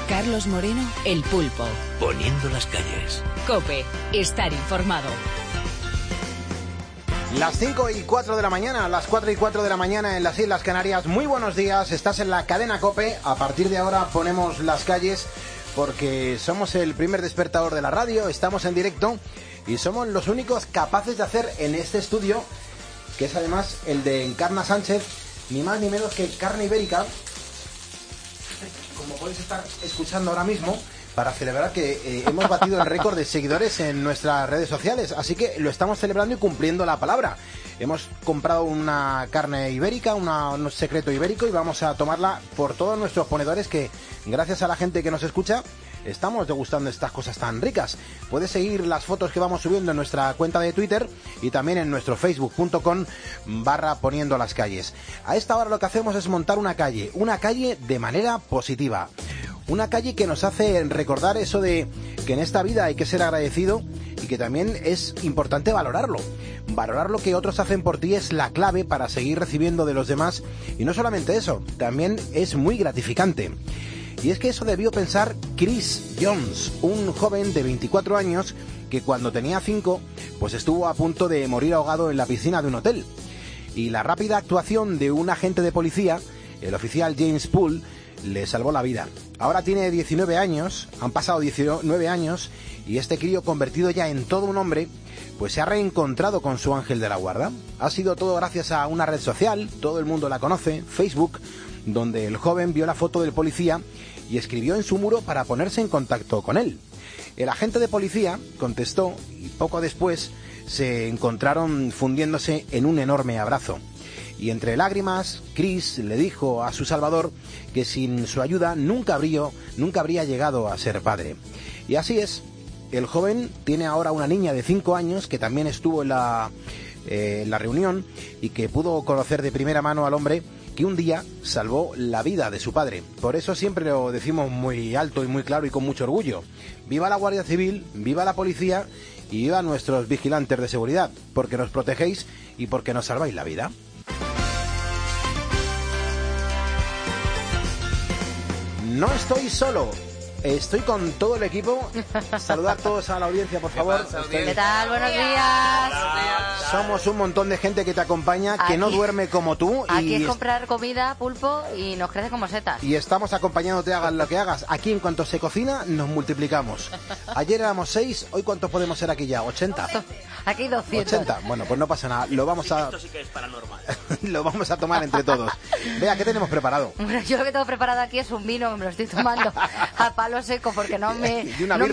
Carlos Moreno, El Pulpo. Poniendo las calles. COPE, estar informado. Las 5:04 de la mañana, las 4:04 de la mañana en las Islas Canarias. Muy buenos días, estás en la cadena COPE. A partir de ahora ponemos las calles porque somos el primer despertador de la radio, estamos en directo y somos los únicos capaces de hacer en este estudio, que es además el de Encarna Sánchez, ni más ni menos que carne ibérica, como podéis estar escuchando ahora mismo, para celebrar que hemos batido el récord de seguidores en nuestras redes sociales. Así que lo estamos celebrando y cumpliendo la palabra. Hemos comprado una carne ibérica, un secreto ibérico, y vamos a tomarla por todos nuestros ponedores que, gracias a la gente que nos escucha, estamos degustando estas cosas tan ricas. Puedes seguir las fotos que vamos subiendo en nuestra cuenta de Twitter y también en nuestro facebook.com/poniendo las calles. A esta hora lo que hacemos es montar una calle de manera positiva. Una calle que nos hace recordar eso de que en esta vida hay que ser agradecido y que también es importante valorarlo. Valorar lo que otros hacen por ti es la clave para seguir recibiendo de los demás, y no solamente eso, también es muy gratificante. Y es que eso debió pensar Chris Jones, un joven de 24 años que cuando tenía 5, pues estuvo a punto de morir ahogado en la piscina de un hotel. Y la rápida actuación de un agente de policía, el oficial James Poole, le salvó la vida. Ahora tiene 19 años, han pasado 19 años, y este crío, convertido ya en todo un hombre, pues se ha reencontrado con su ángel de la guarda. Ha sido todo gracias a una red social, todo el mundo la conoce, Facebook, donde el joven vio la foto del policía y escribió en su muro para ponerse en contacto con él. El agente de policía contestó y poco después se encontraron fundiéndose en un enorme abrazo. Y entre lágrimas, Chris le dijo a su salvador que sin su ayuda nunca habría llegado a ser padre. Y así es, el joven tiene ahora una niña de 5 años que también estuvo en la reunión y que pudo conocer de primera mano al hombre que un día salvó la vida de su padre. Por eso siempre lo decimos muy alto y muy claro y con mucho orgullo. ¡Viva la Guardia Civil! ¡Viva la policía! Y viva nuestros vigilantes de seguridad, porque nos protegéis y porque nos salváis la vida. No estoy solo, estoy con todo el equipo. Saludar a todos a la audiencia, por favor. ¿Qué tal? Buenos días. Somos un montón de gente que te acompaña, que no duerme como tú. Aquí es comprar comida, pulpo, y nos crece como setas. Y estamos acompañándote, hagas lo que hagas. Aquí, en cuanto se cocina, nos multiplicamos. Ayer éramos 6, hoy ¿cuántos podemos ser aquí ya? 80. Aquí 200. 80, bueno, pues no pasa nada. Lo vamos a... Esto sí que es paranormal. Lo vamos a tomar entre todos. Vea, ¿qué tenemos preparado? Bueno, yo lo que tengo preparado aquí es un vino, que me lo estoy tomando a palo seco porque no me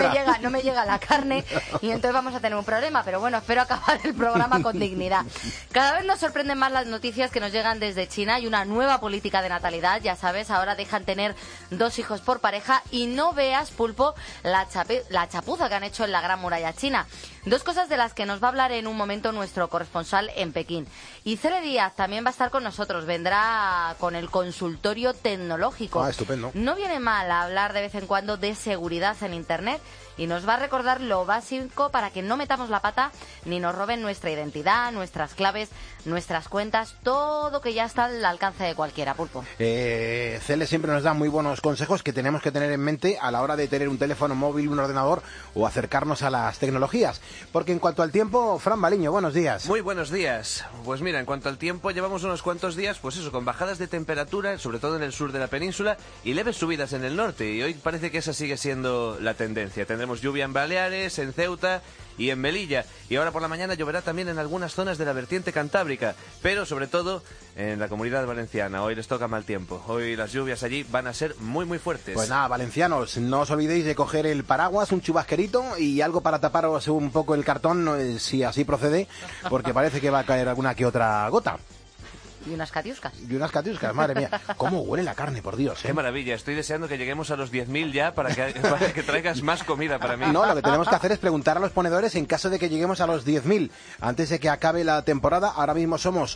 llega la carne, y entonces vamos a tener un problema. Pero bueno, espero acabar el programa con dignidad. Cada vez nos sorprenden más las noticias que nos llegan desde China. Hay una nueva política de natalidad, ya sabes, ahora dejan tener 2 hijos por pareja, y no veas, pulpo, la chapuza que han hecho en la Gran Muralla China. 2 cosas de las que nos va a hablar en un momento nuestro corresponsal en Pekín. Y Cele Díaz también va a estar con nosotros, vendrá con el consultorio tecnológico. Estupendo. No viene mal hablar de vez en cuando de seguridad en Internet, y nos va a recordar lo básico para que no metamos la pata ni nos roben nuestra identidad, nuestras claves, nuestras cuentas, todo que ya está al alcance de cualquiera, pulpo. Cele siempre nos da muy buenos consejos que tenemos que tener en mente a la hora de tener un teléfono móvil, un ordenador o acercarnos a las tecnologías. Porque en cuanto al tiempo, Fran Baliño, buenos días. Muy buenos días. Pues mira, en cuanto al tiempo, llevamos unos cuantos días, pues eso, con bajadas de temperatura, sobre todo en el sur de la península, y leves subidas en el norte. Y hoy parece que esa sigue siendo la tendencia. Tendremos lluvia en Baleares, en Ceuta y en Melilla. Y ahora por la mañana lloverá también en algunas zonas de la vertiente cantábrica, pero sobre todo en la Comunidad Valenciana. Hoy les toca mal tiempo. Hoy las lluvias allí van a ser muy muy fuertes. Pues nada, valencianos, no os olvidéis de coger el paraguas, un chubasquerito y algo para taparos un poco el cartón, si así procede, porque parece que va a caer alguna que otra gota. Y unas catiuscas. Y unas catiuscas, madre mía. ¿Cómo huele la carne, por Dios? Qué maravilla, estoy deseando que lleguemos a los 10.000 ya para que traigas más comida para mí. No, lo que tenemos que hacer es preguntar a los ponedores en caso de que lleguemos a los 10.000 antes de que acabe la temporada. Ahora mismo somos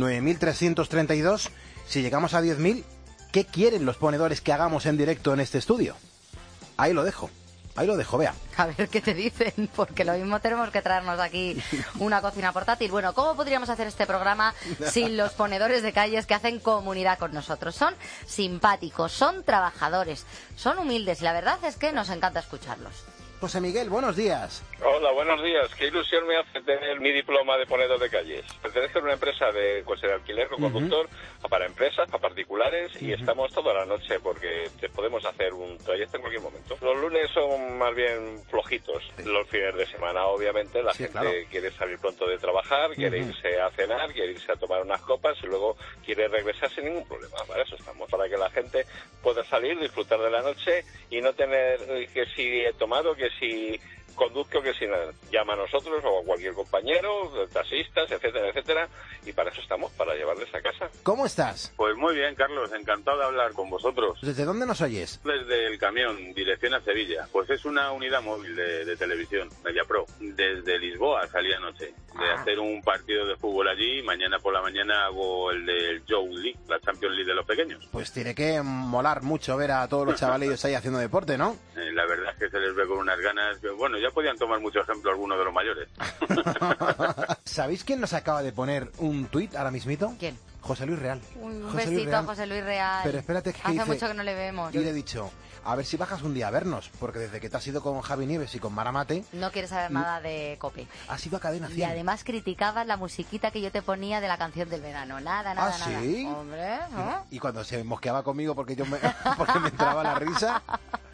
9.332. Si llegamos a 10.000, ¿qué quieren los ponedores que hagamos en directo en este estudio? Ahí lo dejo. Ahí lo dejo, vea. A ver qué te dicen, porque lo mismo tenemos que traernos aquí una cocina portátil. Bueno, ¿cómo podríamos hacer este programa sin los ponedores de calles que hacen comunidad con nosotros? Son simpáticos, son trabajadores, son humildes y la verdad es que nos encanta escucharlos. José Miguel, buenos días. Hola, buenos días. Qué ilusión me hace tener mi diploma de ponedor de calles. Pertenezco a una empresa de coche de alquiler con conductor para empresas, para particulares y estamos toda la noche porque te podemos hacer un trayecto en cualquier momento. Los lunes son más bien flojitos. Los fines de semana, obviamente, la gente quiere salir pronto de trabajar, quiere irse a cenar, quiere irse a tomar unas copas y luego quiere regresar sin ningún problema. Para eso estamos, para que la gente pueda salir, disfrutar de la noche y no tener que si he tomado, que si conduzco, que si llama a nosotros o a cualquier compañero, taxistas, etcétera, etcétera, y para eso estamos, para llevarles a casa. ¿Cómo estás? Pues muy bien, Carlos, encantado de hablar con vosotros. ¿Desde dónde nos oyes? Desde el camión, dirección a Sevilla. Pues es una unidad móvil de televisión, MediaPro. Desde Lisboa salí anoche, de hacer un partido de fútbol allí, mañana por la mañana hago el del Youth League, la Champions League de los pequeños. Pues tiene que molar mucho ver a todos los chavalillos ahí haciendo deporte, ¿no? La verdad es que se les ve con unas ganas que, bueno, ya podían tomar mucho ejemplo algunos de los mayores. ¿Sabéis quién nos acaba de poner un tuit ahora mismito? ¿Quién? José Luis Real. Un besito a José Luis Real. Pero espérate, que hace dice, mucho que no le vemos. Y le he dicho, a ver si bajas un día a vernos, porque desde que te has ido con Javi Nieves y con Maramate... No quieres saber nada de COPE. Has ido a Cadena 100. Y además criticabas la musiquita que yo te ponía de la canción del verano. Nada, nada, nada. ¿Ah, sí? Hombre, ¿no? Y cuando se mosqueaba conmigo porque porque me entraba la risa...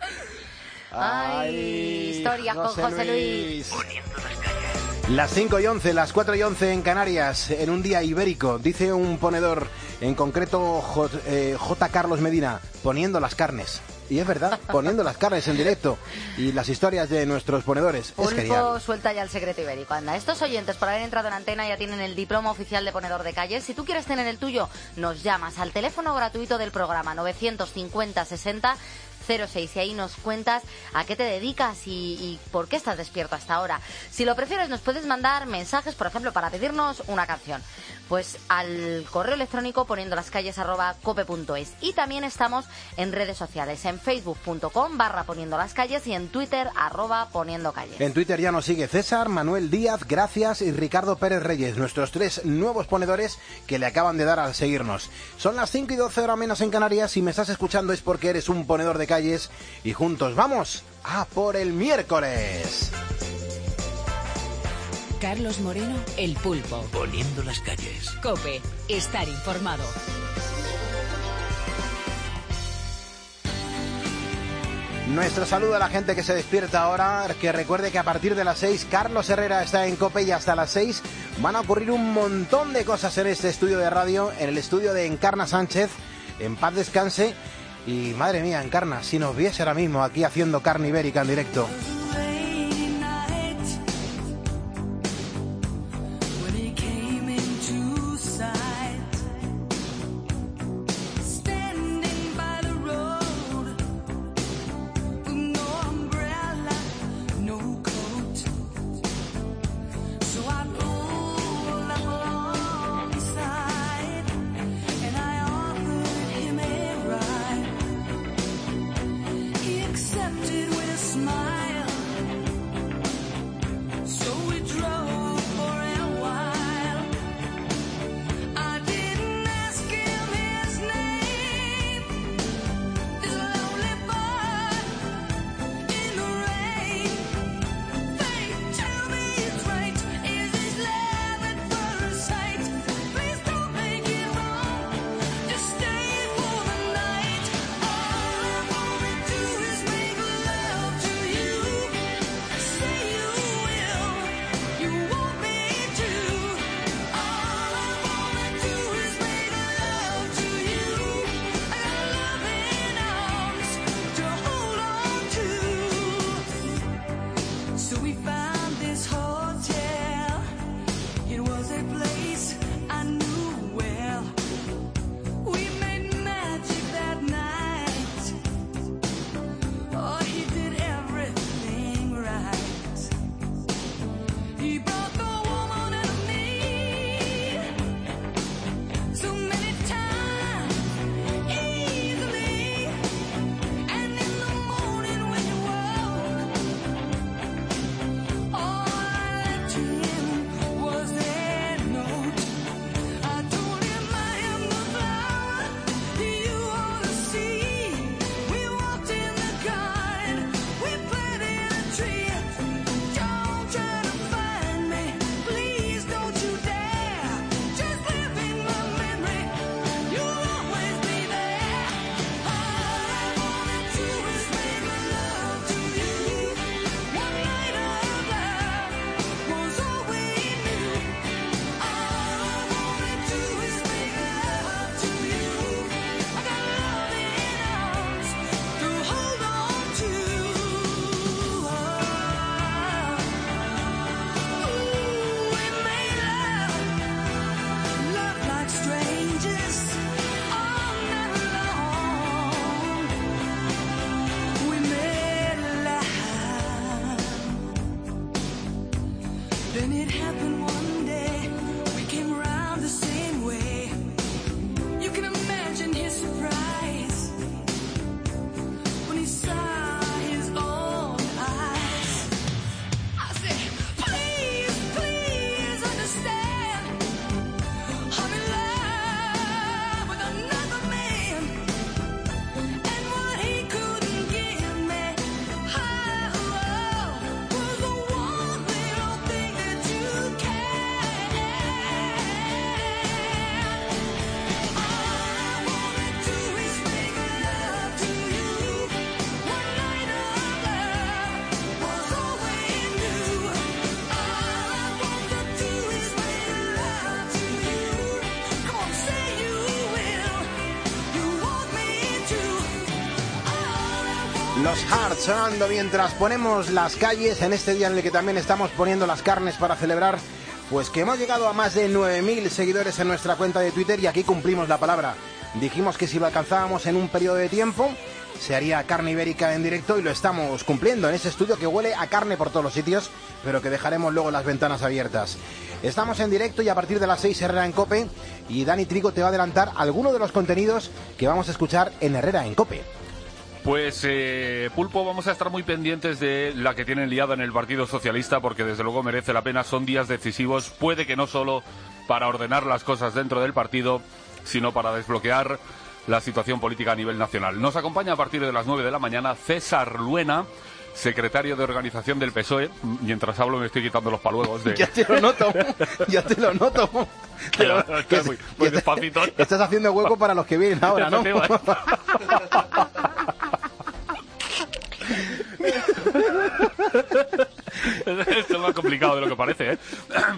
¡Ay! Historias con José Luis. Las 5:11, las 4:11 en Canarias, en un día ibérico, dice un ponedor, en concreto J. Carlos Medina, poniendo las carnes. Y es verdad, poniendo las carnes en directo y las historias de nuestros ponedores. Pulpo, es genial. Suelta ya el secreto ibérico. Anda, estos oyentes por haber entrado en antena ya tienen el diploma oficial de ponedor de calles. Si tú quieres tener el tuyo, nos llamas al teléfono gratuito del programa 950 60 06 y ahí nos cuentas a qué te dedicas y por qué estás despierto hasta ahora. Si lo prefieres, nos puedes mandar mensajes, por ejemplo, para pedirnos una canción. Pues al correo electrónico poniendolascalles@cope.es. Y también estamos en redes sociales, en facebook.com/poniendolascalles y en Twitter @poniendocalles. En Twitter ya nos sigue César, Manuel Díaz, Gracias y Ricardo Pérez Reyes, nuestros 3 nuevos ponedores que le acaban de dar al seguirnos. Son las 5:12 horas menos en Canarias. Si me estás escuchando es porque eres un ponedor de calles y juntos vamos a por el miércoles. Carlos Moreno, El Pulpo. Poniendo las calles. COPE, estar informado. Nuestro saludo a la gente que se despierta ahora, que recuerde que a partir de las 6 Carlos Herrera está en COPE y hasta las 6 van a ocurrir un montón de cosas en este estudio de radio, en el estudio de Encarna Sánchez, en paz descanse. Y madre mía, Encarna, si nos viese ahora mismo aquí haciendo carne ibérica en directo. Accepted with a smile. Los Hearts sonando mientras ponemos las calles en este día en el que también estamos poniendo las carnes para celebrar pues que hemos llegado a más de 9.000 seguidores en nuestra cuenta de Twitter y aquí cumplimos la palabra. Dijimos que si lo alcanzábamos en un periodo de tiempo se haría carne ibérica en directo y lo estamos cumpliendo en ese estudio que huele a carne por todos los sitios, pero que dejaremos luego las ventanas abiertas. Estamos en directo y a partir de las 6 Herrera en COPE y Dani Trigo te va a adelantar algunos de los contenidos que vamos a escuchar en Herrera en COPE. Pues, Pulpo, vamos a estar muy pendientes de la que tienen liada en el Partido Socialista porque desde luego merece la pena, son días decisivos, puede que no solo para ordenar las cosas dentro del partido, sino para desbloquear la situación política a nivel nacional. Nos acompaña a partir de las 9 de la mañana César Luena, secretario de organización del PSOE. Mientras hablo me estoy quitando los paluegos de... Ya te lo noto, ya te lo noto. Muy despacito. Estás haciendo hueco para los que vienen ahora, ¿no? Esto es más complicado de lo que parece, ¿eh?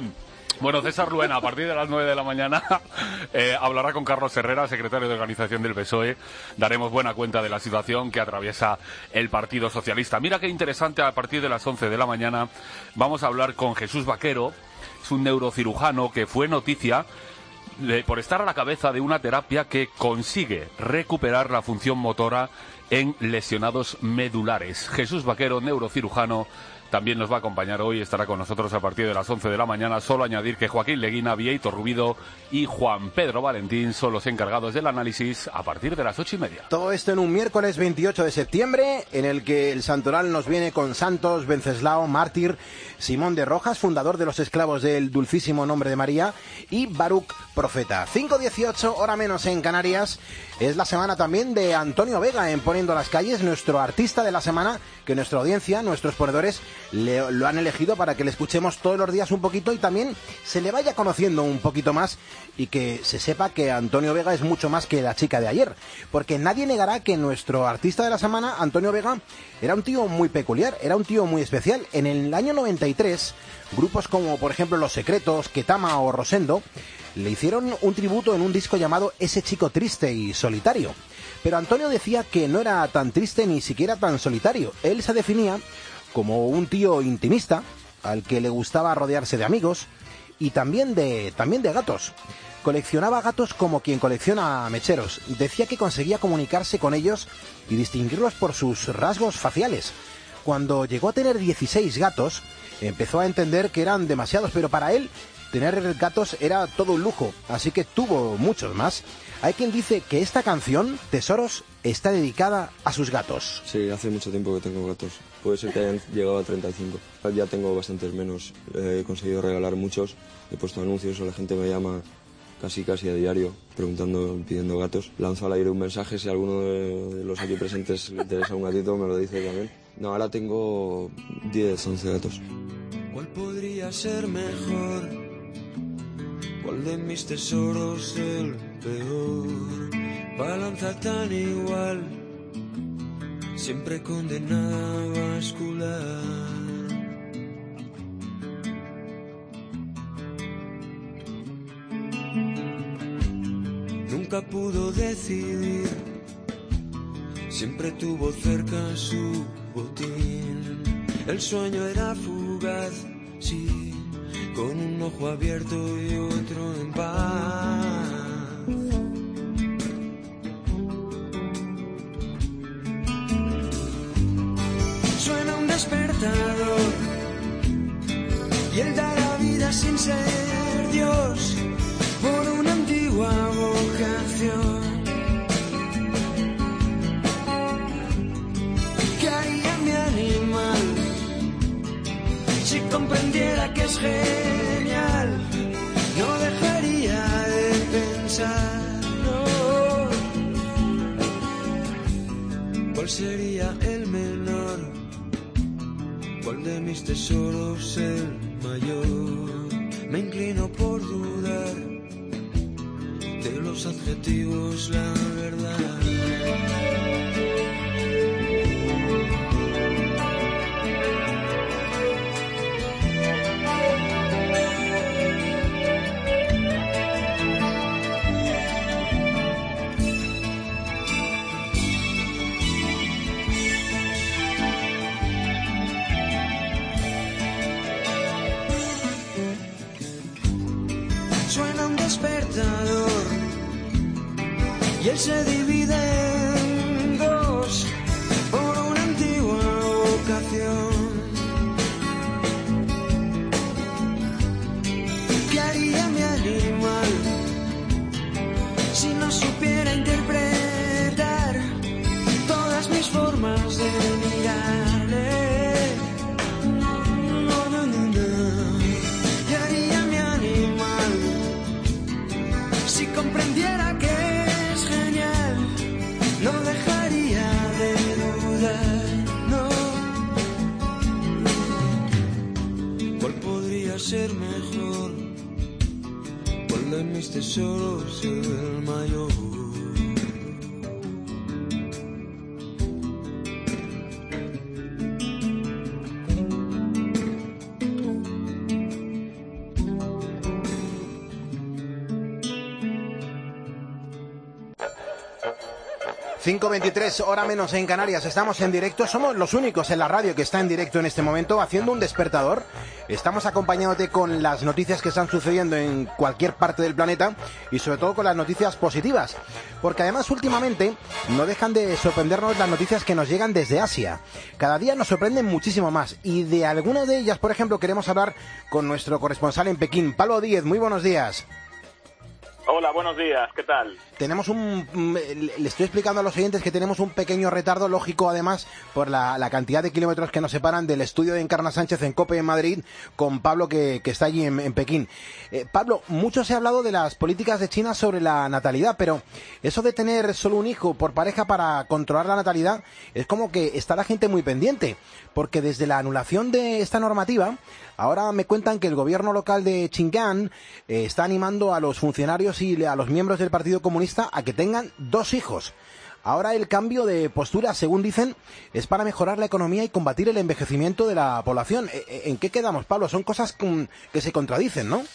Bueno, César Luena, a partir de las 9 de la mañana, hablará con Carlos Herrera, secretario de organización del PSOE. Daremos buena cuenta de la situación que atraviesa el Partido Socialista. Mira qué interesante, a partir de las 11 de la mañana vamos a hablar con Jesús Vaquero. Es un neurocirujano que fue noticia por estar a la cabeza de una terapia que consigue recuperar la función motora en lesionados medulares. Jesús Vaquero, neurocirujano, también nos va a acompañar hoy, estará con nosotros a partir de las 11 de la mañana. Solo añadir que Joaquín Leguina, Vieito Rubido y Juan Pedro Valentín son los encargados del análisis a partir de las 8:30. Todo esto en un miércoles 28 de septiembre, en el que el santoral nos viene con Santos, Venceslao, Mártir, Simón de Rojas, fundador de los esclavos del Dulcísimo Nombre de María, y Baruch, profeta. 5:18, hora menos en Canarias. Es la semana también de Antonio Vega en Poniendo las Calles, nuestro artista de la semana, que nuestra audiencia, nuestros ponedores, lo han elegido para que le escuchemos todos los días un poquito y también se le vaya conociendo un poquito más y que se sepa que Antonio Vega es mucho más que la chica de ayer. Porque nadie negará que nuestro artista de la semana, Antonio Vega, era un tío muy peculiar, era un tío muy especial. En el año 93, grupos como, por ejemplo, Los Secretos, Ketama o Rosendo, le hicieron un tributo en un disco llamado Ese chico triste y solitario. Pero Antonio decía que no era tan triste ni siquiera tan solitario. Él se definía como un tío intimista, al que le gustaba rodearse de amigos y también de gatos. Coleccionaba gatos como quien colecciona mecheros. Decía que conseguía comunicarse con ellos y distinguirlos por sus rasgos faciales. Cuando llegó a tener 16 gatos, empezó a entender que eran demasiados, pero para él tener gatos era todo un lujo, así que tuvo muchos más. Hay quien dice que esta canción, Tesoros, está dedicada a sus gatos. Sí, hace mucho tiempo que tengo gatos. Puede ser que hayan llegado a 35. Ya tengo bastantes menos. He conseguido regalar muchos. He puesto anuncios o la gente me llama casi a diario pidiendo gatos. Lanzo al aire un mensaje, si alguno de los aquí presentes le interesa un gatito me lo dice también. No, ahora tengo 10, 11 gatos. ¿Cuál podría ser mejor? ¿Cuál de mis tesoros el peor? Balanza tan igual, siempre condenada a bascular. Nunca pudo decidir, siempre tuvo cerca su botín. El sueño era fugaz, sí, con un ojo abierto y otro en paz. Suena un despertador y él da la vida. vida sin ser Dios por una antigua vocación. ¿Qué haría mi animal si comprendiera que es genial? No dejaría de pensar, no. ¿Cuál sería el menor? ¿Cuál de mis tesoros el mayor? Me inclino por dudar de los adjetivos, la verdad. Suena un despertador y él se divide en dos por una antigua vocación. ¿Qué haría mi animal si no supiera interpretar todas mis formas de mirarle? Si comprendiera que es genial, no dejaría de dudar, no. ¿Cuál podría ser mejor? ¿Cuál de mis tesoros es el mayor? 5:23, hora menos en Canarias. Estamos en directo, somos los únicos en la radio que está en directo en este momento, haciendo un despertador. Estamos acompañándote con las noticias que están sucediendo en cualquier parte del planeta y sobre todo con las noticias positivas. Porque además últimamente no dejan de sorprendernos las noticias que nos llegan desde Asia. Cada día nos sorprenden muchísimo más y de algunas de ellas, por ejemplo, queremos hablar con nuestro corresponsal en Pekín, Pablo Díez. Muy buenos días. Hola, buenos días, ¿qué tal? Le estoy explicando a los oyentes que tenemos un pequeño retardo lógico, además, por la cantidad de kilómetros que nos separan del estudio de Encarna Sánchez en COPE en Madrid con Pablo, que está allí en Pekín. Pablo, mucho se ha hablado de las políticas de China sobre la natalidad, pero eso de tener solo un hijo por pareja para controlar la natalidad es como que está la gente muy pendiente, porque desde la anulación de esta normativa, ahora me cuentan que el gobierno local de Xinjiang está animando a los funcionarios y a los miembros del Partido Comunista a que tengan 2 hijos. Ahora el cambio de postura, según dicen, es para mejorar la economía y combatir el envejecimiento de la población. ¿En qué quedamos, Pablo? Son cosas que se contradicen, ¿no?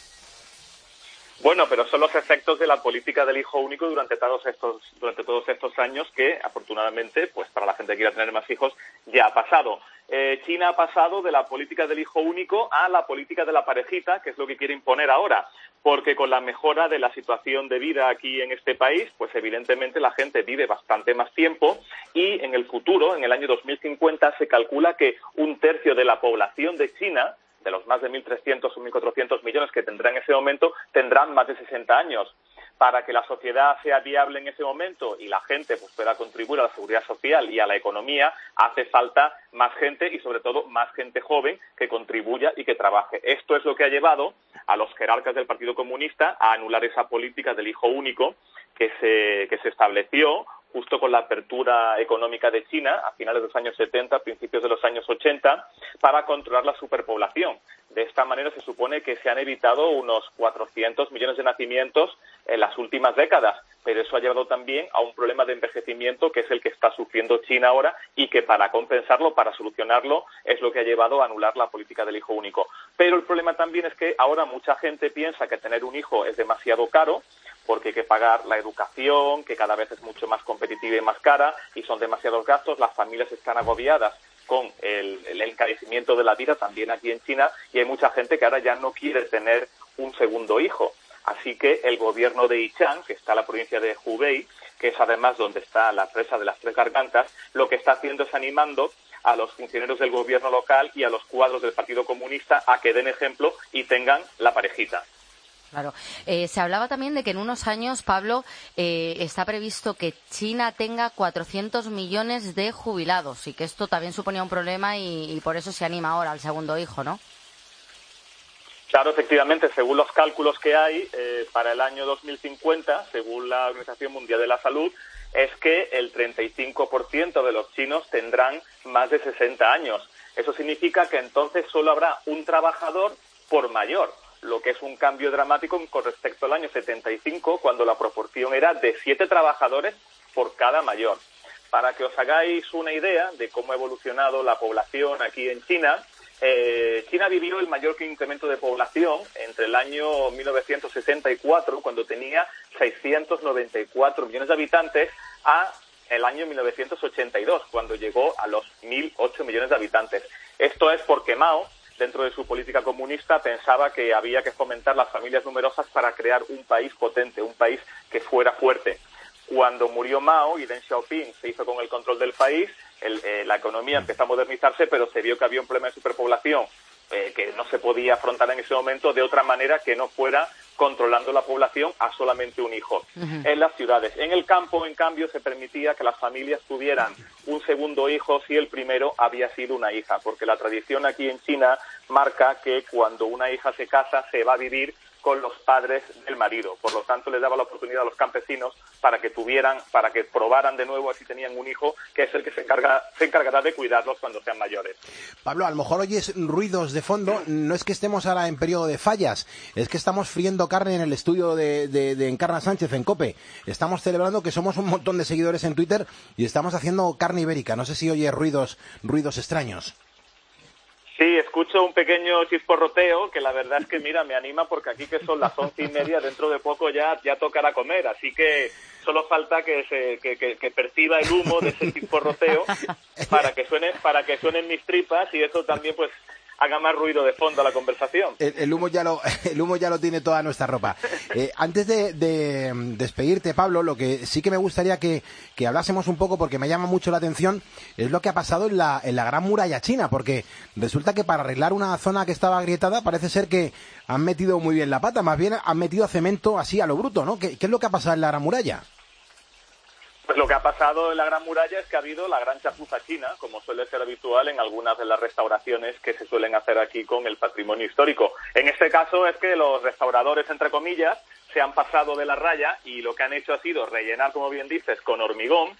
Bueno, pero son los efectos de la política del hijo único durante todos estos años que, afortunadamente, pues para la gente que quiera tener más hijos, ya ha pasado. China ha pasado de la política del hijo único a la política de la parejita, que es lo que quiere imponer ahora, porque con la mejora de la situación de vida aquí en este país, pues evidentemente la gente vive bastante más tiempo y en el futuro, en el año 2050, se calcula que 1/3 de la población de China, de los más de 1.300 o 1.400 millones que tendrá en ese momento, tendrán más de 60 años. Para que la sociedad sea viable en ese momento y la gente pues pueda contribuir a la seguridad social y a la economía, hace falta más gente y sobre todo más gente joven que contribuya y que trabaje. Esto es lo que ha llevado a los jerarcas del Partido Comunista a anular esa política del hijo único que se estableció justo con la apertura económica de China a finales de los años 70, principios de los años 80, para controlar la superpoblación. De esta manera se supone que se han evitado unos 400 millones de nacimientos en las últimas décadas, pero eso ha llevado también a un problema de envejecimiento que es el que está sufriendo China ahora y que para compensarlo, para solucionarlo, es lo que ha llevado a anular la política del hijo único. Pero el problema también es que ahora mucha gente piensa que tener un hijo es demasiado caro, porque hay que pagar la educación, que cada vez es mucho más competitiva y más cara, y son demasiados gastos, las familias están agobiadas con el encarecimiento de la vida también aquí en China, y hay mucha gente que ahora ya no quiere tener un segundo hijo. Así que el gobierno de Yichang, que está en la provincia de Hubei, que es además donde está la presa de las Tres Gargantas, lo que está haciendo es animando a los funcionarios del gobierno local y a los cuadros del Partido Comunista a que den ejemplo y tengan la parejita. Claro. Se hablaba también de que en unos años, Pablo, está previsto que China tenga 400 millones de jubilados y que esto también suponía un problema y por eso se anima ahora al segundo hijo, ¿no? Claro, efectivamente, según los cálculos que hay, para el año 2050, según la Organización Mundial de la Salud, es que el 35% de los chinos tendrán más de 60 años. Eso significa que entonces solo habrá un trabajador por mayor, lo que es un cambio dramático con respecto al año 75, cuando la proporción era de 7 trabajadores por cada mayor. Para que os hagáis una idea de cómo ha evolucionado la población aquí en China, China vivió el mayor incremento de población entre el año 1964, cuando tenía 694 millones de habitantes, a el año 1982, cuando llegó a los 1.008 millones de habitantes. Esto es porque Mao, dentro de su política comunista, pensaba que había que fomentar las familias numerosas para crear un país potente, un país que fuera fuerte. Cuando murió Mao y Deng Xiaoping se hizo con el control del país, la economía empezó a modernizarse, pero se vio que había un problema de superpoblación que no se podía afrontar en ese momento de otra manera que no fuera controlando la población a solamente un hijo. En las ciudades. En el campo, en cambio, se permitía que las familias tuvieran un segundo hijo si el primero había sido una hija, porque la tradición aquí en China marca que cuando una hija se casa se va a vivir con los padres del marido. Por lo tanto, les daba la oportunidad a los campesinos para que probaran de nuevo si tenían un hijo, que es el que se encargará de cuidarlos cuando sean mayores. Pablo, a lo mejor oyes ruidos de fondo. No es que estemos ahora en periodo de fallas, es que estamos friendo carne en el estudio de Encarna Sánchez en COPE. Estamos celebrando que somos un montón de seguidores en Twitter y estamos haciendo carne ibérica. No sé si oyes ruidos extraños. Sí, escucho un pequeño chisporroteo que la verdad es que, mira, me anima porque aquí que son las 11:30, dentro de poco ya tocará comer, así que solo falta que perciba el humo de ese chisporroteo para que suenen mis tripas y eso también pues haga más ruido de fondo a la conversación. El humo ya lo tiene toda nuestra ropa. Antes de despedirte, Pablo, lo que sí que me gustaría que hablásemos un poco, porque me llama mucho la atención, es lo que ha pasado en la Gran Muralla China, porque resulta que para arreglar una zona que estaba agrietada parece ser que han metido muy bien la pata, más bien han metido cemento así a lo bruto, ¿no? ¿Qué es lo que ha pasado en la Gran Muralla? Pues lo que ha pasado en la Gran Muralla es que ha habido la gran chapuza china, como suele ser habitual en algunas de las restauraciones que se suelen hacer aquí con el patrimonio histórico. En este caso es que los restauradores, entre comillas, se han pasado de la raya y lo que han hecho ha sido rellenar, como bien dices, con hormigón,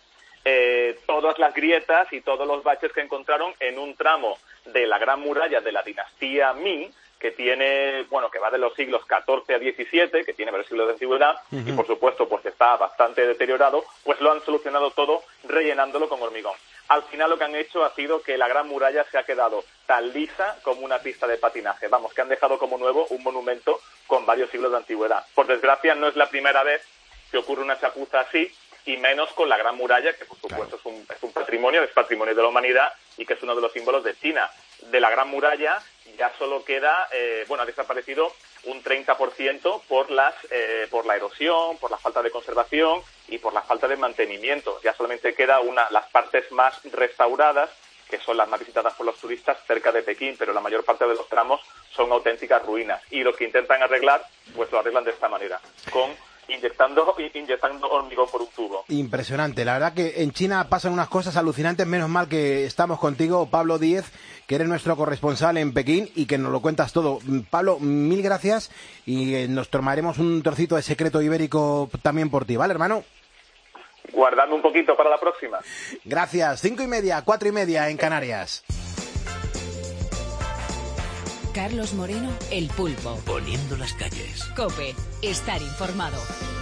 todas las grietas y todos los baches que encontraron en un tramo de la Gran Muralla de la dinastía Ming, que tiene, que va de los siglos XIV a XVII, que tiene varios siglos de antigüedad, y por supuesto pues está bastante deteriorado, pues lo han solucionado todo rellenándolo con hormigón. Al final lo que han hecho ha sido que la Gran Muralla se ha quedado tan lisa como una pista de patinaje. Vamos, que han dejado como nuevo un monumento con varios siglos de antigüedad. Por desgracia no es la primera vez que ocurre una chapuza así, y menos con la Gran Muralla, que por supuesto es un patrimonio de la humanidad y que es uno de los símbolos de China. De la Gran Muralla ya solo queda, ha desaparecido un 30% por la erosión, por la falta de conservación y por la falta de mantenimiento. Ya solamente queda las partes más restauradas, que son las más visitadas por los turistas, cerca de Pekín, pero la mayor parte de los tramos son auténticas ruinas. Y lo que intentan arreglar, pues lo arreglan de esta manera, inyectando hormigón por un tubo. Impresionante, la verdad que en China pasan unas cosas alucinantes, menos mal que estamos contigo, Pablo Díez, que eres nuestro corresponsal en Pekín y que nos lo cuentas todo. Pablo, mil gracias y nos tomaremos un trocito de secreto ibérico también por ti, ¿vale, hermano? Guardando un poquito para la próxima. Gracias, 5:30, 4:30 en Canarias. Carlos Moreno, El Pulpo. Poniendo las calles. COPE, estar informado.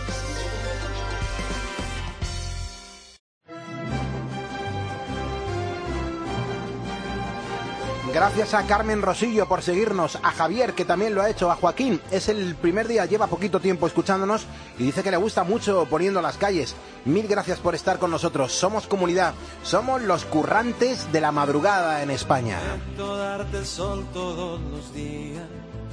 Gracias a Carmen Rosillo por seguirnos, a Javier, que también lo ha hecho, a Joaquín, es el primer día, lleva poquito tiempo escuchándonos y dice que le gusta mucho Poniendo las calles. Mil gracias por estar con nosotros, somos comunidad, somos los currantes de la madrugada en España. Prometo darte el sol todos los días,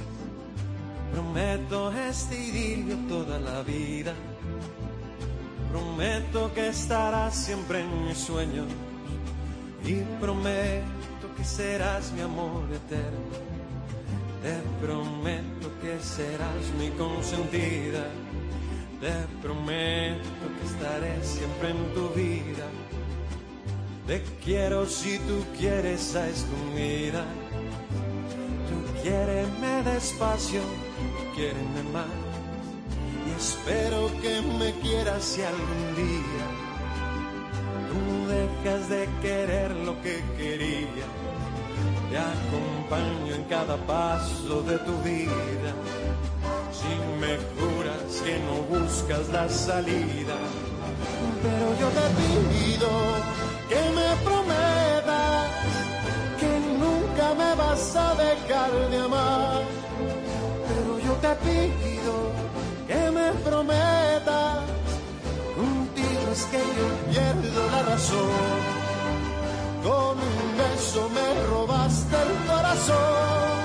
prometo este idilio toda la vida, prometo que estarás siempre en mis sueños, y prometo que serás mi amor eterno. Te prometo que serás mi consentida. Te prometo que estaré siempre en tu vida. Te quiero si tú quieres a escondida. Tú quiéreme despacio y quiéreme más. Y espero que me quieras si algún día tú dejas de querer lo que quería. Te acompaño en cada paso de tu vida. Si me juras que no buscas la salida, pero yo te pido que me prometas que nunca me vas a dejar de amar. Pero yo te pido que me prometas, contigo es que yo pierdo la razón. Con un beso me robaste el corazón.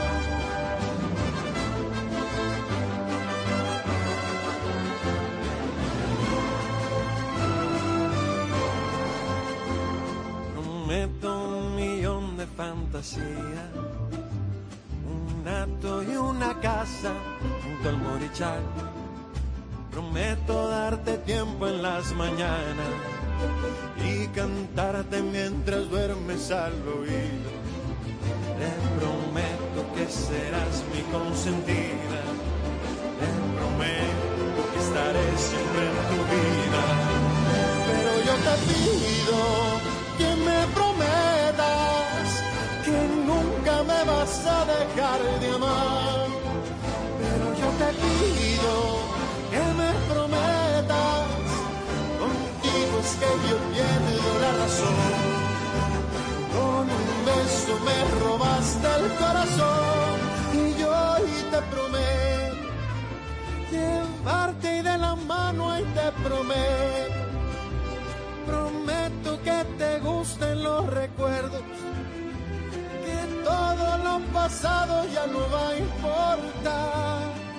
Prometo 1.000.000 de fantasía, un hato y una casa junto al Morichal. Prometo darte tiempo en las mañanas y cantarte mientras duermes al oído. Te prometo que serás mi consentida. Te prometo que estaré siempre en tu vida. Pero yo te pido que me prometas que nunca me vas a dejar de amar. Pero yo te pido que me prometas, contigo es que yo pierdo la razón. Con un beso me robaste el corazón y yo hoy te prometo llevarte de la mano y te prometo que te gusten los recuerdos, que todo lo pasado ya no va a importar.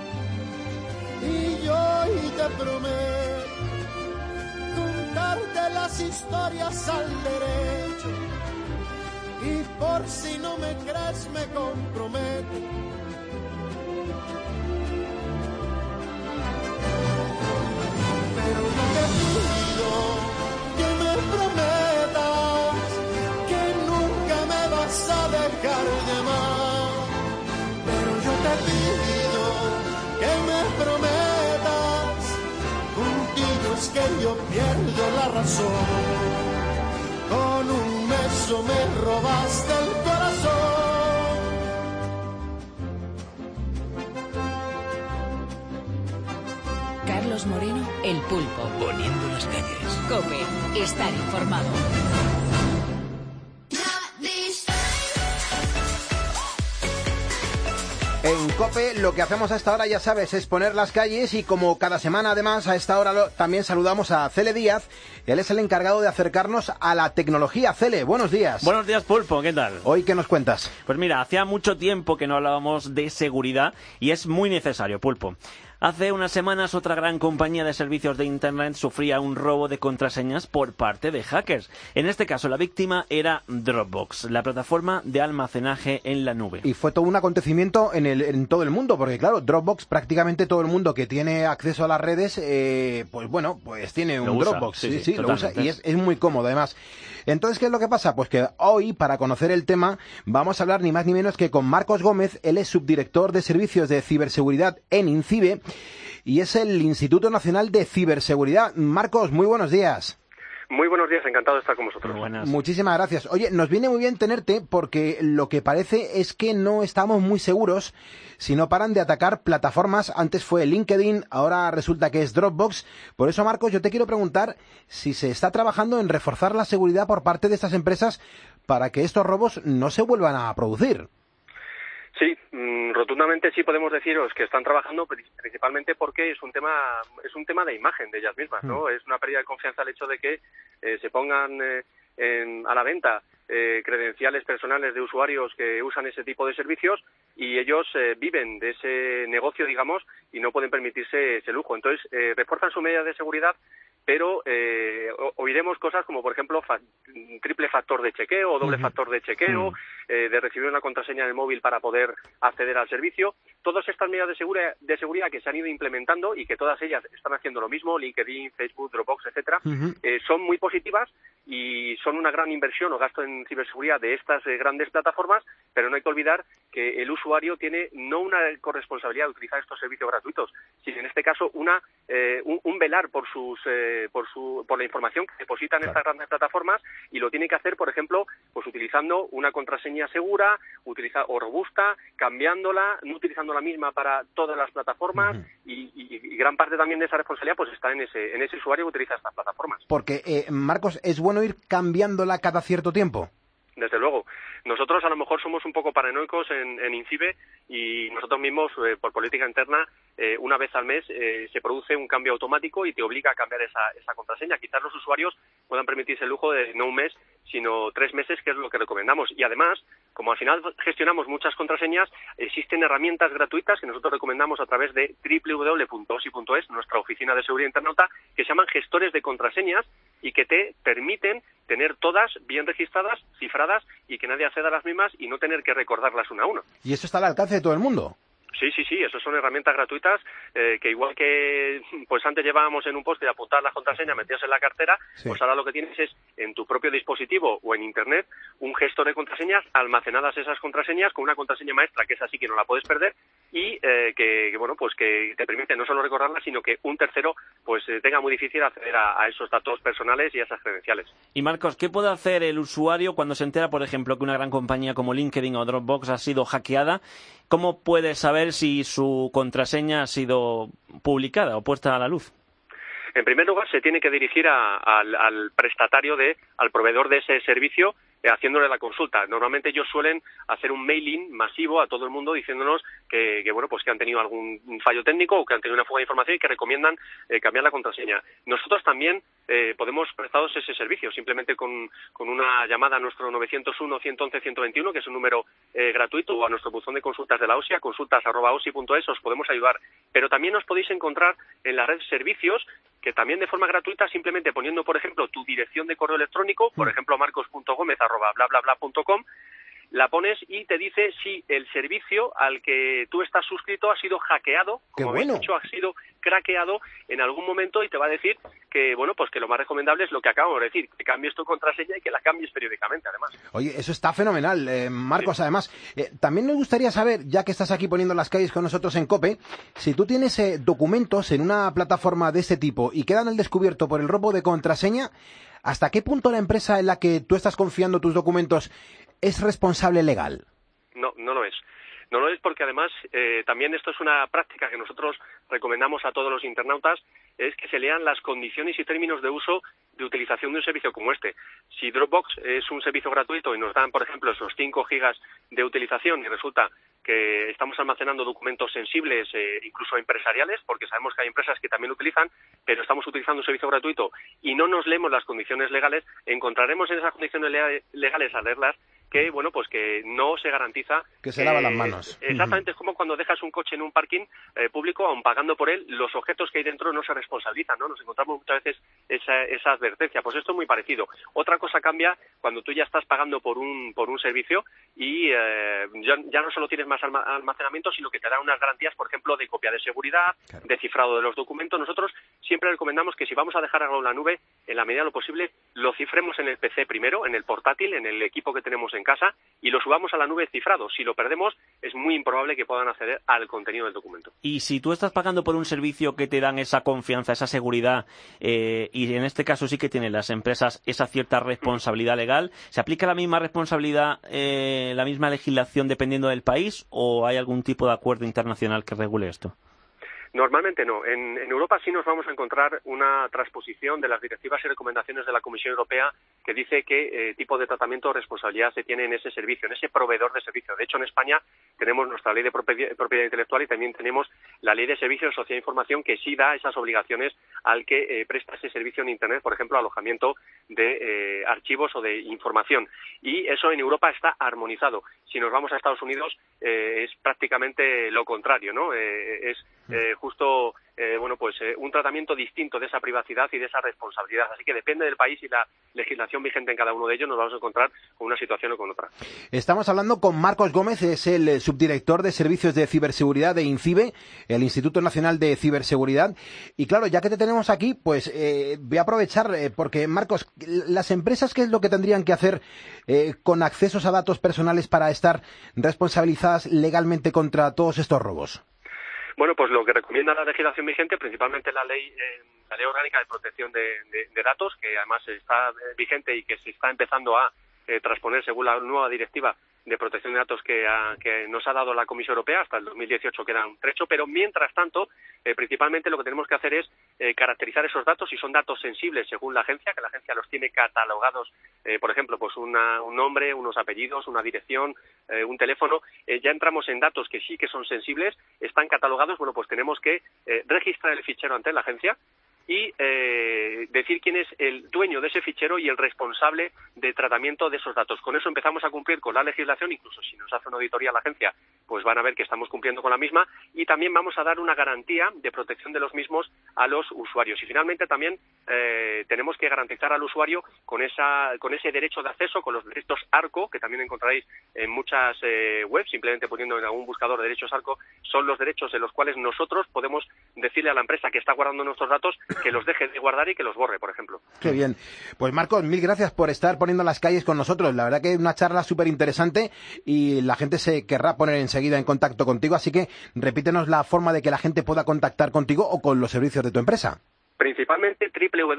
Y yo hoy te prometo contarte las historias al derecho, y por si no me crees me comprometo pero yo te pido que me prometas que nunca me vas a dejar de amar. Pero yo te pido que me prometas, contigo es que yo pierdo la razón. Con un beso me robaste el corazón. Carlos Moreno, El Pulpo. Poniendo las calles. COPE. Estar informado. En COPE lo que hacemos a esta hora, ya sabes, es poner las calles, y como cada semana además a esta hora también saludamos a Cele Díaz. Él es el encargado de acercarnos a la tecnología. Cele, buenos días. Buenos días, Pulpo, ¿qué tal? Hoy, ¿qué nos cuentas? Pues mira, hacía mucho tiempo que no hablábamos de seguridad y es muy necesario, Pulpo. Hace unas semanas otra gran compañía de servicios de Internet sufría un robo de contraseñas por parte de hackers. En este caso la víctima era Dropbox, la plataforma de almacenaje en la nube. Y fue todo un acontecimiento en todo el mundo, porque claro, Dropbox, prácticamente todo el mundo que tiene acceso a las redes, pues tiene un Dropbox. Sí, lo usa, y es muy cómodo además. Entonces, ¿qué es lo que pasa? Pues que hoy, para conocer el tema, vamos a hablar ni más ni menos que con Marcos Gómez. Él es subdirector de servicios de ciberseguridad en INCIBE y es el Instituto Nacional de Ciberseguridad. Marcos, muy buenos días. Muy buenos días, encantado de estar con vosotros. Muchísimas gracias. Oye, nos viene muy bien tenerte porque lo que parece es que no estamos muy seguros si no paran de atacar plataformas. Antes fue LinkedIn, ahora resulta que es Dropbox. Por eso, Marcos, yo te quiero preguntar si se está trabajando en reforzar la seguridad por parte de estas empresas para que estos robos no se vuelvan a producir. Sí, rotundamente sí podemos deciros que están trabajando, principalmente porque es un tema de imagen de ellas mismas, ¿no? Es una pérdida de confianza el hecho de que se pongan a la venta credenciales personales de usuarios que usan ese tipo de servicios y ellos viven de ese negocio, digamos, y no pueden permitirse ese lujo. Entonces, refuerzan sus medidas de seguridad, pero oiremos cosas como, por ejemplo, triple factor de chequeo o doble factor de chequeo, de recibir una contraseña en el móvil para poder acceder al servicio. Todas estas medidas de seguridad que se han ido implementando y que todas ellas están haciendo lo mismo, LinkedIn, Facebook, Dropbox, etcétera, son muy positivas y son una gran inversión o gasto en ciberseguridad de estas grandes plataformas, pero no hay que olvidar que el usuario tiene no una corresponsabilidad de utilizar estos servicios gratuitos, sino en este caso un velar por la información que depositan estas grandes plataformas, y lo tiene que hacer, por ejemplo, pues utilizando una contraseña segura o robusta, cambiándola, no utilizando la misma para todas las plataformas, y gran parte también de esa responsabilidad pues está en ese usuario que utiliza estas plataformas. Porque, Marcos, ¿es bueno ir cambiándola cada cierto tiempo? Desde luego. Nosotros a lo mejor somos un poco paranoicos en INCIBE, y nosotros mismos, por política interna, una vez al mes se produce un cambio automático y te obliga a cambiar esa contraseña. Quizás los usuarios puedan permitirse el lujo de no un mes, sino 3 meses, que es lo que recomendamos. Y además, como al final gestionamos muchas contraseñas, existen herramientas gratuitas que nosotros recomendamos a través de www.osi.es, nuestra oficina de seguridad internauta, que se llaman gestores de contraseñas y que te permiten tener todas bien registradas, cifradas, y que nadie acceda a las mismas y no tener que recordarlas una a una. ¿Y eso está al alcance de todo el mundo? Sí, esas son herramientas gratuitas que igual que pues antes llevábamos en un post de apuntar la contraseña, metías en la cartera, pues ahora lo que tienes es en tu propio dispositivo o en internet un gestor de contraseñas, almacenadas esas contraseñas con una contraseña maestra, que es así que no la puedes perder, y que te permite no solo recordarla, sino que un tercero pues tenga muy difícil acceder a esos datos personales y a esas credenciales. Y Marcos, ¿qué puede hacer el usuario cuando se entera, por ejemplo, que una gran compañía como LinkedIn o Dropbox ha sido hackeada? ¿Cómo puede saber si su contraseña ha sido publicada o puesta a la luz? En primer lugar, se tiene que dirigir al prestatario, al proveedor de ese servicio, haciéndole la consulta. Normalmente ellos suelen hacer un mailing masivo a todo el mundo diciéndonos que han tenido algún fallo técnico o que han tenido una fuga de información y que recomiendan cambiar la contraseña. Nosotros también podemos prestaros ese servicio, simplemente con una llamada a nuestro 901-111-121, que es un número gratuito, o a nuestro buzón de consultas de la OSI, consultas@osi.es, os podemos ayudar. Pero también os podéis encontrar en la red servicios que también de forma gratuita, simplemente poniendo, por ejemplo, tu dirección de correo electrónico, por ejemplo, marcos.gomez@blablabla.com, la pones y te dice si el servicio al que tú estás suscrito ha sido hackeado, como habéis dicho, ha sido craqueado en algún momento, y te va a decir que que lo más recomendable es lo que acabamos de decir, que cambies tu contraseña y que la cambies periódicamente, además. Oye, eso está fenomenal, Marcos. Sí. Además, también me gustaría saber, ya que estás aquí poniendo las calles con nosotros en COPE, si tú tienes documentos en una plataforma de este tipo y quedan al descubierto por el robo de contraseña, ¿hasta qué punto la empresa en la que tú estás confiando tus documentos es responsable legal? No lo es. No lo es porque además también esto es una práctica que nosotros recomendamos a todos los internautas, es que se lean las condiciones y términos de uso de utilización de un servicio como este. Si Dropbox es un servicio gratuito y nos dan, por ejemplo, esos 5 gigas de utilización y resulta que estamos almacenando documentos sensibles, incluso empresariales, porque sabemos que hay empresas que también lo utilizan, pero estamos utilizando un servicio gratuito y no nos leemos las condiciones legales, encontraremos en esas condiciones legales, al leerlas, que que no se garantiza que se lava las manos. Exactamente, es como cuando dejas un coche en un parking público, aun pagando por él, los objetos que hay dentro no se responsabilizan, ¿no? Nos encontramos muchas veces esa advertencia. Pues esto es muy parecido. Otra cosa cambia cuando tú ya estás pagando por un servicio y ya no solo tienes más almacenamiento, sino que te dan unas garantías, por ejemplo, de copia de seguridad, claro, de cifrado de los documentos. Nosotros siempre recomendamos que si vamos a dejar algo en la nube, en la medida de lo posible, lo cifremos en el PC primero, en el portátil, en el equipo que tenemos en casa, y lo subamos a la nube cifrado. Si lo perdemos, es muy improbable que puedan acceder al contenido del documento. Y si tú estás pagando por un servicio que te dan esa confianza, esa seguridad, y en este caso sí que tienen las empresas esa cierta responsabilidad legal, ¿se aplica la misma responsabilidad, la misma legislación dependiendo del país, o hay algún tipo de acuerdo internacional que regule esto? Normalmente no. En Europa sí nos vamos a encontrar una transposición de las directivas y recomendaciones de la Comisión Europea que dice qué tipo de tratamiento o responsabilidad se tiene en ese servicio, en ese proveedor de servicio. De hecho, en España tenemos nuestra ley de propiedad intelectual y también tenemos la ley de servicios de sociedad e información que sí da esas obligaciones al que presta ese servicio en Internet, por ejemplo, alojamiento de archivos o de información. Y eso en Europa está armonizado. Si nos vamos a Estados Unidos es prácticamente lo contrario, ¿no? Justo un tratamiento distinto de esa privacidad y de esa responsabilidad. Así que depende del país y la legislación vigente en cada uno de ellos, nos vamos a encontrar con una situación o con otra. Estamos hablando con Marcos Gómez, es el subdirector de Servicios de Ciberseguridad de INCIBE, el Instituto Nacional de Ciberseguridad. Y claro, ya que te tenemos aquí, pues voy a aprovechar, porque Marcos, las empresas, ¿qué es lo que tendrían que hacer con accesos a datos personales para estar responsabilizadas legalmente contra todos estos robos? Bueno, pues lo que recomienda la legislación vigente, principalmente la ley orgánica de protección de datos, que además está vigente y que se está empezando a transponer según la nueva directiva de protección de datos que nos ha dado la Comisión Europea, hasta el 2018 queda un trecho, pero mientras tanto, principalmente lo que tenemos que hacer es caracterizar esos datos, si son datos sensibles según la agencia, que la agencia los tiene catalogados, por ejemplo, pues un nombre, unos apellidos, una dirección, un teléfono, ya entramos en datos que sí que son sensibles, están catalogados, bueno, pues tenemos que registrar el fichero ante la agencia y decir quién es el dueño de ese fichero y el responsable de tratamiento de esos datos. Con eso empezamos a cumplir con la legislación, incluso si nos hace una auditoría la agencia, pues van a ver que estamos cumpliendo con la misma, y también vamos a dar una garantía de protección de los mismos a los usuarios. Y finalmente también tenemos que garantizar al usuario con ese derecho de acceso, con los derechos ARCO, que también encontraréis en muchas webs, simplemente poniendo en algún buscador derechos ARCO, son los derechos en los cuales nosotros podemos decirle a la empresa que está guardando nuestros datos que los deje de guardar y que los borre, por ejemplo. Qué bien. Pues Marcos, mil gracias por estar poniendo las calles con nosotros. La verdad que es una charla súper interesante y la gente se querrá poner enseguida en contacto contigo, así que repítenos la forma de que la gente pueda contactar contigo o con los servicios de tu empresa. Principalmente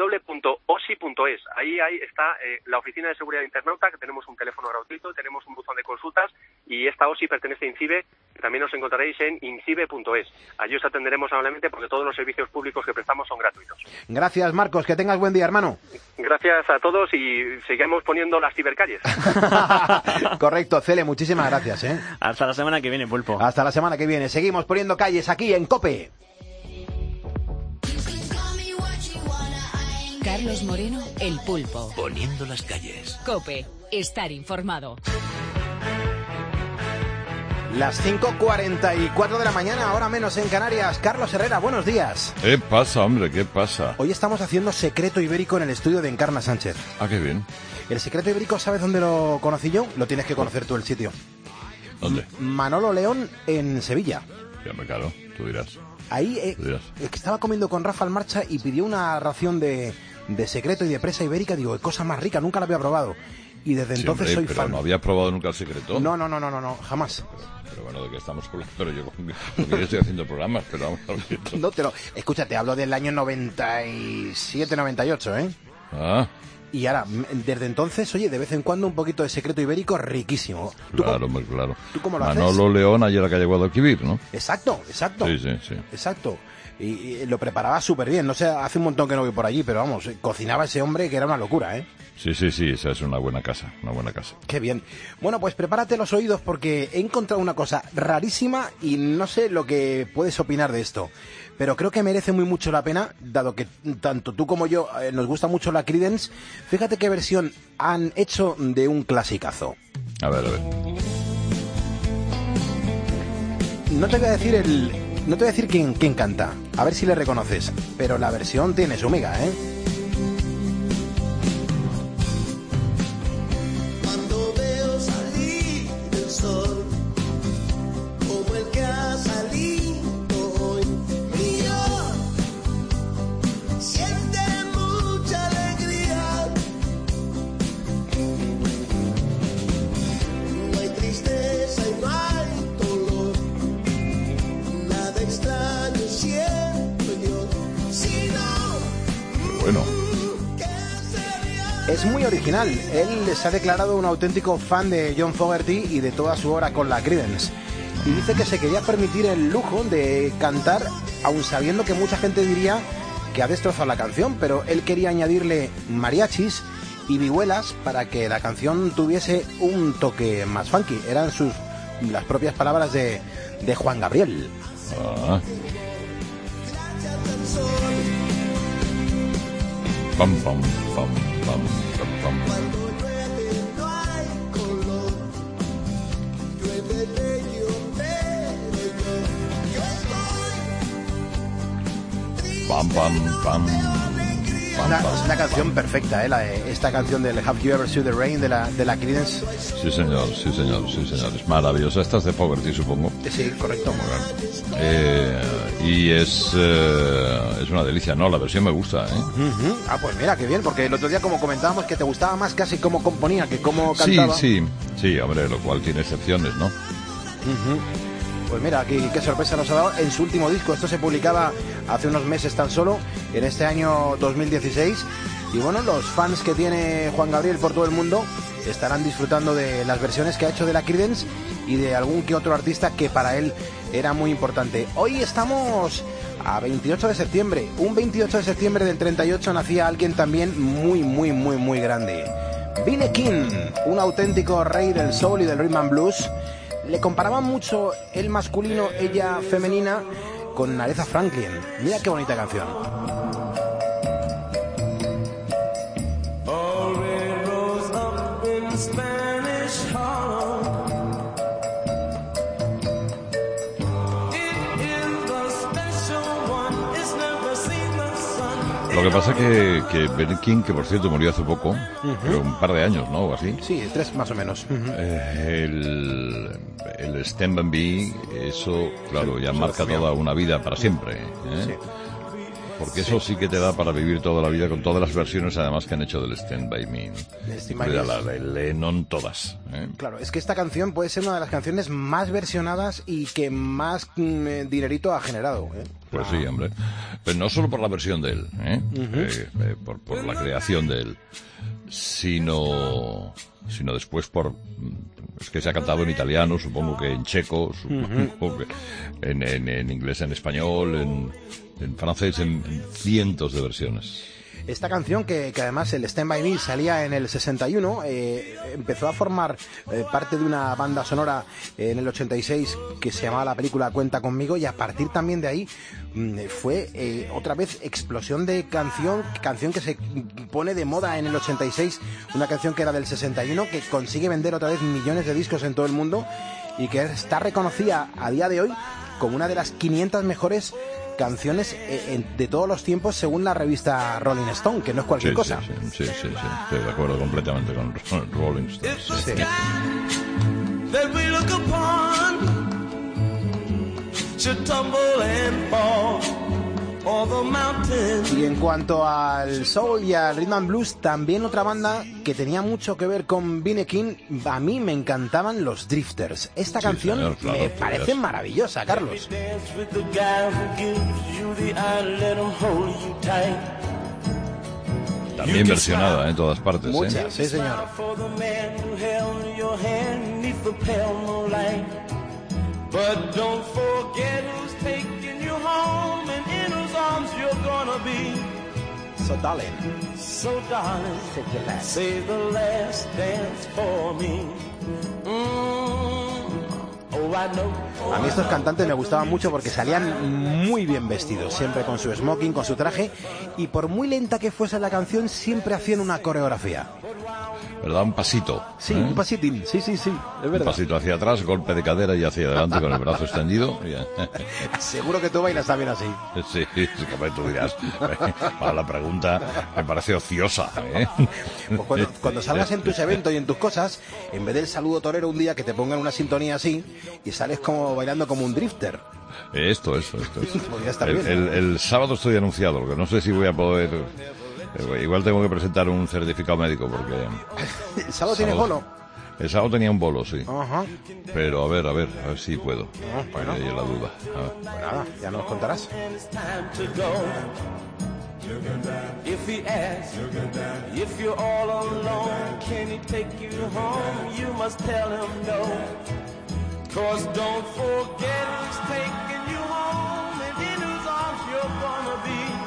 www.osi.es. Ahí está la oficina de seguridad internauta, que tenemos un teléfono gratuito, tenemos un buzón de consultas, y esta OSI pertenece a INCIBE, que también nos encontraréis en incibe.es. Allí os atenderemos amablemente porque todos los servicios públicos que prestamos son gratuitos. Gracias, Marcos, que tengas buen día, hermano. Gracias a todos y seguimos poniendo las cibercalles. Correcto, Cele, muchísimas gracias. Hasta la semana que viene, Pulpo. Hasta la semana que viene. Seguimos poniendo calles aquí en COPE. Carlos Moreno, El Pulpo. Poniendo las calles. COPE, estar informado. Las 5:44 de la mañana, ahora menos en Canarias. Carlos Herrera, buenos días. ¿Qué pasa, hombre? ¿Qué pasa? Hoy estamos haciendo Secreto Ibérico en el estudio de Encarna Sánchez. Ah, qué bien. El Secreto Ibérico, ¿sabes dónde lo conocí yo? Lo tienes que conocer tú, el sitio. ¿Dónde? Manolo León, en Sevilla. Ya me caro, tú dirás. Ahí estaba comiendo con Rafa Almarcha y pidió una ración de secreto y de presa ibérica. Digo, qué cosa más rica, nunca la había probado. Y desde entonces soy fan. ¿No habías probado nunca el secreto? No, jamás. Pero bueno, ¿de qué estamos hablando? Pero yo estoy haciendo programas, pero vamos a ver. Escúchate, hablo del año 97, 98, ¿eh? Ah. Y ahora, desde entonces, oye, de vez en cuando un poquito de secreto ibérico riquísimo. Claro, muy claro. ¿Tú cómo lo haces? Manolo León, ayer a la calle Guadalquivir, ¿no? Exacto. Sí. Exacto. Y lo preparaba súper bien. No sé, hace un montón que no voy por allí, pero vamos, cocinaba ese hombre que era una locura, ¿eh? Sí, esa es una buena casa. Qué bien. Bueno, pues prepárate los oídos porque he encontrado una cosa rarísima y no sé lo que puedes opinar de esto. Pero creo que merece muy mucho la pena, dado que tanto tú como yo nos gusta mucho la Creedence. Fíjate qué versión han hecho de un clasicazo. A ver. No te voy a decir quién canta, a ver si le reconoces, pero la versión tiene su miga, ¿eh? Cuando veo salir el sol, como el que ha salido hoy, mío, siente mucha alegría. No hay tristeza y no hay dolor, nada extraño siento yo, sino bueno. Es muy original. Él se ha declarado un auténtico fan de John Fogerty y de toda su obra con la Creedence. y dice que se quería permitir el lujo de cantar, aun sabiendo que mucha gente diría que ha destrozado la canción, pero él quería añadirle mariachis y vihuelas para que la canción tuviese un toque más funky. Eran las propias palabras de Juan Gabriel. Ah. Pam, pam, pam, pam, pam, pam. Pam, pam, pam. Es una canción perfecta, esta canción del Have You Ever Seen the Rain de la Creedence. Sí, señor, sí, señor, sí, señor. Es maravillosa. Esta es de Fogerty, supongo. Sí, correcto. Y es una delicia, ¿no? La versión me gusta, ¿eh? Ah, pues mira, qué bien, porque el otro día, como comentábamos, que te gustaba más casi cómo componía que cómo cantaba. Sí, hombre, lo cual tiene excepciones, ¿no? Pues mira, qué sorpresa nos ha dado en su último disco. Esto se publicaba hace unos meses tan solo, en este año 2016. Y bueno, los fans que tiene Juan Gabriel por todo el mundo estarán disfrutando de las versiones que ha hecho de la Creedence y de algún que otro artista que para él era muy importante. Hoy estamos a 28 de septiembre. Un 28 de septiembre del 38 nacía alguien también muy, muy, muy, muy grande. Billy King, un auténtico rey del soul y del rhythm and blues. Le comparaban mucho él masculino, ella femenina, con Aretha Franklin. Mira qué bonita canción. Lo que pasa que Ben King, que por cierto murió hace poco, pero un par de años, ¿no? O así. Sí, 3 más o menos. El Stand By Me, eso, claro, ya marca toda una vida para siempre, ¿eh? Sí. Porque eso sí que te da para vivir toda la vida con todas las versiones además que han hecho del Stand By Me. La de Lennon, todas, ¿eh? Claro, es que esta canción puede ser una de las canciones más versionadas y que más dinerito ha generado, ¿eh? Pues sí, hombre. Pero no solo por la versión de él, por la creación de él, sino después es que se ha cantado en italiano, supongo que en checo, supongo que en inglés, en español, en francés, en cientos de versiones. Esta canción, que además el Stand By Me salía en el 61, empezó a formar parte de una banda sonora en el 86 que se llamaba la película Cuenta Conmigo, y a partir también de ahí fue otra vez explosión de canción que se pone de moda en el 86, una canción que era del 61, que consigue vender otra vez millones de discos en todo el mundo y que está reconocida a día de hoy como una de las 500 mejores canciones de todos los tiempos según la revista Rolling Stone, que no es cualquier cosa. Sí, estoy de acuerdo completamente con Rolling Stone. Sí. Y en cuanto al soul y al rhythm and blues, también otra banda que tenía mucho que ver con Billy King, a mí me encantaban los Drifters. Esta canción, señor, claro, me parece maravillosa, Carlos. También versionada en todas partes. Muchas, sí, señor. But don't forget who's taking you home and in whose arms you're gonna be. So darling, say the last dance for me. A mí estos cantantes me gustaban mucho porque salían muy bien vestidos, siempre con su smoking, con su traje, y por muy lenta que fuese la canción, siempre hacían una coreografía. ¿Verdad? Un pasito. Sí, un pasitín. Sí, es verdad. Un pasito hacia atrás, golpe de cadera y hacia adelante con el brazo extendido. Seguro que tú bailas también así. Sí, como tú dirás. Para la pregunta me parece ociosa, ¿eh? Pues cuando salgas en tus eventos y en tus cosas, en vez del saludo torero un día, que te pongan una sintonía así y sales como bailando como un drifter. Esto. Podría estar bien, ¿no? El sábado estoy anunciado, porque no sé si voy a poder... Igual tengo que presentar un certificado médico porque... ¿El sábado tienes bolo? El sábado tenía un bolo, sí. Ajá. Pero a ver si puedo. Bueno. Ahí la duda. Pues nada, ya nos contarás. If he asks, if you're all alone, can he take you home? You must tell him no. 'Cause don't forget who's taking you home and in whose arms you're gonna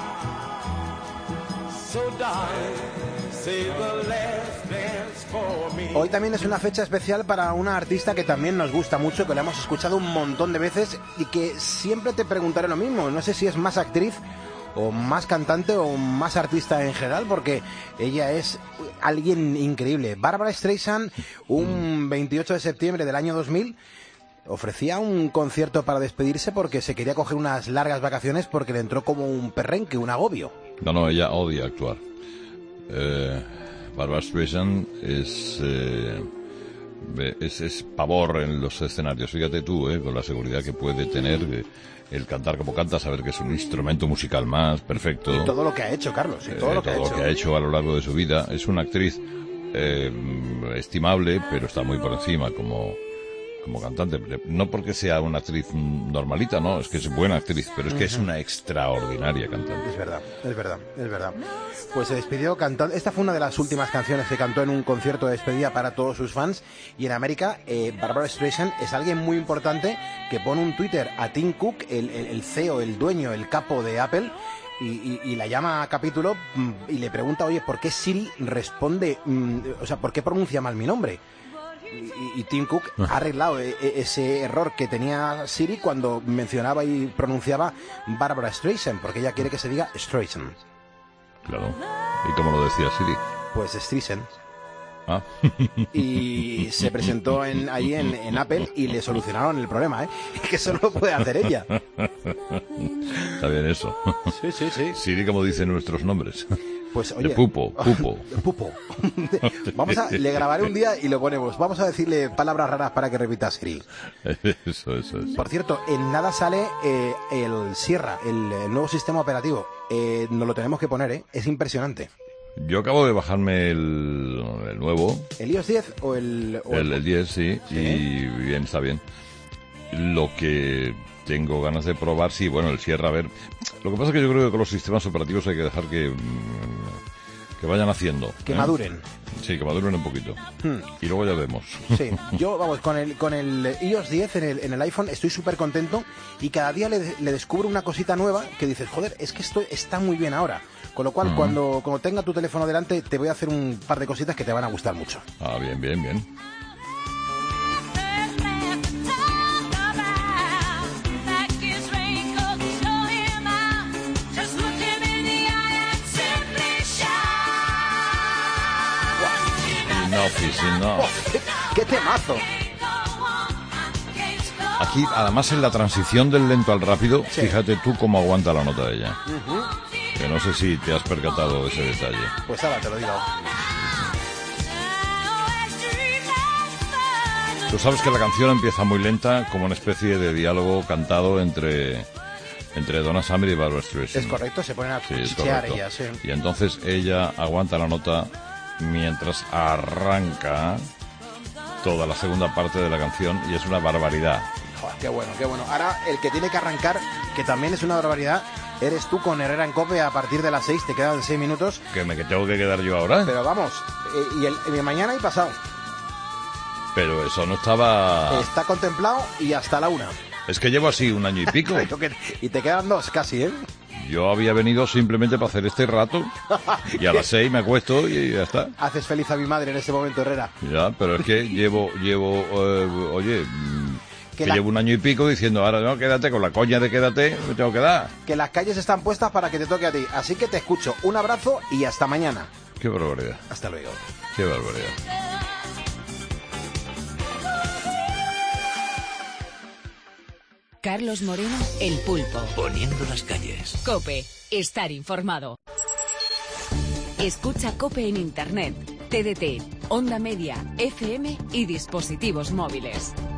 be. So darling, save the last dance for me. Hoy también es una fecha especial para una artista que también nos gusta mucho, que la hemos escuchado un montón de veces y que siempre te preguntaré lo mismo. No sé si es más actriz o más cantante o más artista en general, porque ella es alguien increíble. Barbra Streisand, un 28 de septiembre del año 2000, ofrecía un concierto para despedirse porque se quería coger unas largas vacaciones porque le entró como un perrenque, un agobio. No, ella odia actuar. Barbra Streisand es pavor en los escenarios. Fíjate tú, con la seguridad que puede tener el cantar como canta, saber que es un instrumento musical más perfecto. Y todo lo que ha hecho, Carlos, y todo lo que ha hecho a lo largo de su vida. Es una actriz estimable, pero está muy por encima como cantante. No porque sea una actriz normalita, no, es que es buena actriz, pero es que es una extraordinaria cantante. Es verdad. Pues se despidió cantando. Esta fue una de las últimas canciones que cantó en un concierto de despedida para todos sus fans. Y en América, Barbra Streisand es alguien muy importante que pone un Twitter a Tim Cook, el CEO, el dueño, el capo de Apple, y la llama a capítulo y le pregunta, oye, ¿por qué Siri responde, por qué pronuncia mal mi nombre? Y Tim Cook ha arreglado ese error que tenía Siri cuando mencionaba y pronunciaba Barbra Streisand, porque ella quiere que se diga Streisand. Claro. ¿Y cómo lo decía Siri? Pues Streisand. Ah. Y se presentó ahí en Apple y le solucionaron el problema, que eso no lo puede hacer ella. Está bien eso. Sí. Siri, como dicen nuestros nombres. Pues oye, de pupo. Le grabaré un día y lo ponemos. Vamos a decirle palabras raras para que repita Siri. Eso. Por cierto, en nada sale el Sierra, el nuevo sistema operativo. Nos lo tenemos que poner, es impresionante. Yo acabo de bajarme el nuevo. ¿El iOS 10 o el...? El 10, sí, y bien, está bien. Lo que tengo ganas de probar, sí, bueno, el Sierra, a ver. Lo que pasa es que yo creo que con los sistemas operativos hay que dejar que vayan haciendo. Que maduren. Sí, que maduren un poquito. Y luego ya vemos. Sí, yo, con el iOS 10 en el iPhone estoy súper contento y cada día le descubro una cosita nueva que dices, joder, es que esto está muy bien ahora. Con lo cual, cuando tenga tu teléfono delante, te voy a hacer un par de cositas que te van a gustar mucho. Ah, bien. Enough. ¡Qué temazo! Aquí, además, en la transición del lento al rápido, fíjate tú cómo aguanta la nota de ella. Que no sé si te has percatado de ese detalle. Pues ahora te lo digo. Tú sabes que la canción empieza muy lenta, como una especie de diálogo cantado entre Donna Summer y Barbra Streisand. Es correcto, se ponen a cuchichear ellas, sí. Y entonces ella aguanta la nota mientras arranca toda la segunda parte de la canción y es una barbaridad. Joder, qué bueno. Ahora el que tiene que arrancar, que también es una barbaridad, eres tú con Herrera en COPE a partir de las 6, te quedan 6 minutos. ¿Que me tengo que quedar yo ahora? Pero vamos, y mañana y pasado. Pero eso no estaba... Está contemplado y hasta la 1. Es que llevo así 1 año y pico. Y te quedan 2 casi, ¿eh? Yo había venido simplemente para hacer este rato y a las 6 me acuesto y ya está. Haces feliz a mi madre en este momento, Herrera. Ya, pero es que llevo llevo 1 año y pico diciendo, ahora no, quédate, con la coña de quédate, me tengo que dar. Que las calles están puestas para que te toque a ti, así que te escucho. Un abrazo y hasta mañana. Qué barbaridad. Hasta luego. Qué barbaridad. Carlos Moreno, El Pulpo. Poniendo las calles. COPE. Estar informado. Escucha COPE en Internet, TDT, Onda Media, FM y dispositivos móviles.